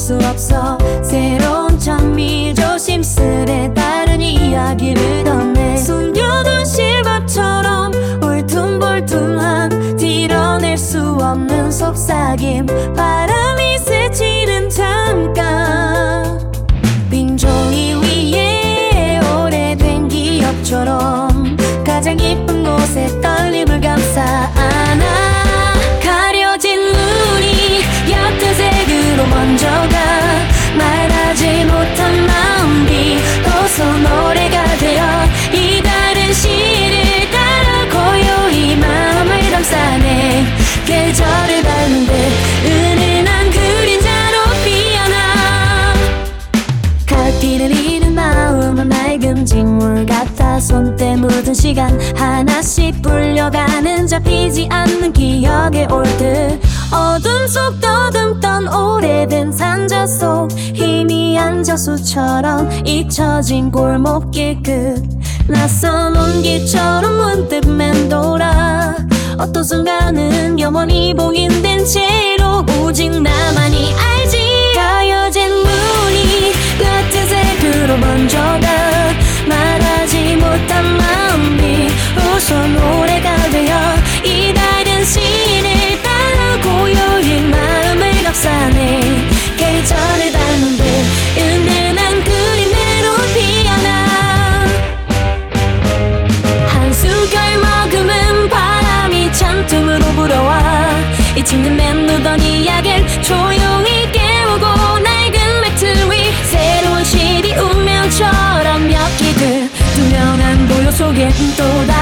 수 없어. 새로운 장미 조심스레 다른 이야기를 건네. 숨겨둔 실밥처럼 울퉁불퉁한 드러낼 수 없는 속삭임. 바람이 스치는 잠깐 빈 종이 위에 오래된 기억처럼 가장 이쁜 곳에 떨림을 감싸 안아. 가려진 눈이 옅은 색으로 먼저 가. 말하지 못한 마음 비로소 노래가 되어 이 다른 시를 따라 고요히 마음을 감싸네. 계절을 닮은 듯 은은한 그림자로 피어나. 갈피를 잃은 마음은 맑은 직물 같아. 손때 묻은 시간 하나씩 불려가는 잡히지 않는 기억의 올듯. 어둠 속 떠듬던 오래된 산자 속 희미한 저수처럼 잊혀진 골목길 끝. 낯선 온기처럼 문득 맴돌아. 어떤 순간은 영원히 봉인된 채로 오직 나만이 알지. 가여진 문이 같은 색으로 먼저 가. 말하지 못한 마음 비로소 노래가 되어 이 다른 시를 따라 고요히 마음을 감싸네. 계절을 닮은 듯 은은한 그림대로 피어나. 한 수결 머금은 바람이 찬틈으로 불어와. 잊힌 듯 맴돌던 이야기를 조용히 깨우고 낡은 매트 위 새로운 시리 운명처럼 엮이듯 투명한 고요 속엔 또